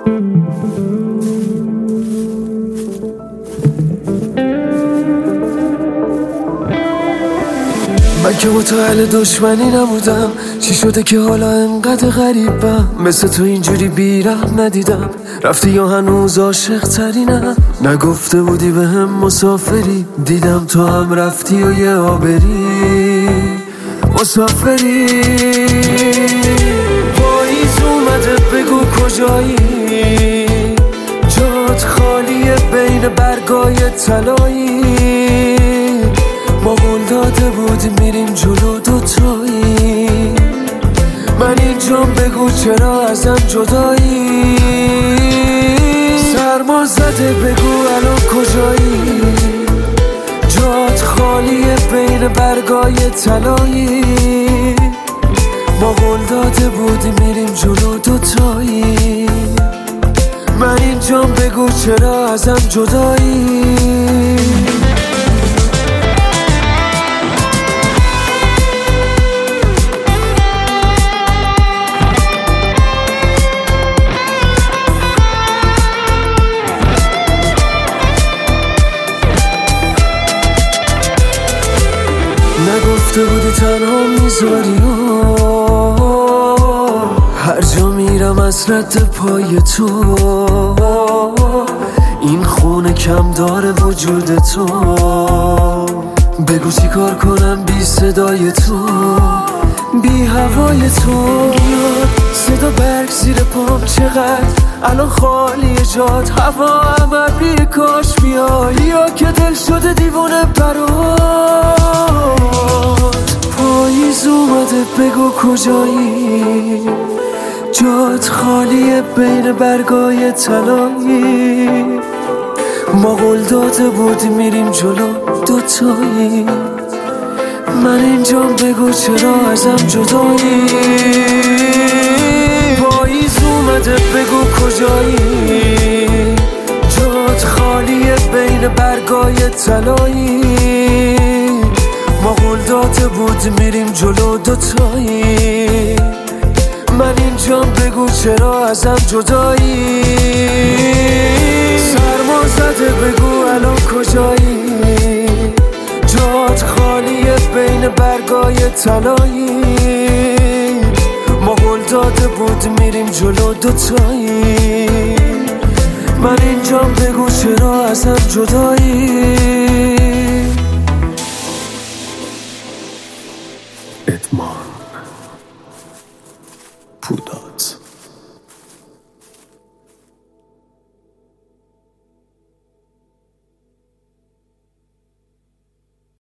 من که متعل دشمنی نبودم، چی شده که حالا انقدر غریبم؟ مثل تو اینجوری بیرحم ندیدم، رفتی یا هنوز عاشق ترینم؟ نگفته بودی به هم مسافری، دیدم تو هم رفتی و یه آبری مسافری. پاییز اومده بگو کجایی، جات خالیه بین برگای طلایی. ما قول داده بودیم میریم جلو دوتایی، من اینجام بگو چرا ازم جدایی. سرما زده بگو الان کجایی، جات خالیه بین برگای طلایی. ما قول داده بودیم میریم جلو دوتایی، من اینجام بگو چرا ازم جدایی. نگفته بودی تنها میذاری، هر جا میرم از رد پای تو. این خونه کم داره وجود تو، بگو چی کار کنم بی صدای تو، بی هوای تو. صدا برگ زیر پام چقدر الان خالی جات، هوا هم ابری کاش بیای، یا که دل شده دیوونه برات. پاییز اومده بگو کجایی، جات خالیه بین برگای طلایی. ما قول داده بودیم میریم جلو دوتایی، من اینجام بگو چرا ازم جدایی. پاییز اومده بگو کجایی، جات خالیه بین برگای طلایی. ما قول داده بودیم میریم جلو دوتایی، من اینجام بگو چرا ازم جدایی. سرما زده بگو الان کجایی، جات خالیه بین برگای طلایی. ما قول داده بودیم میریم جلو دوتایی، من اینجام بگو چرا ازم جدایی.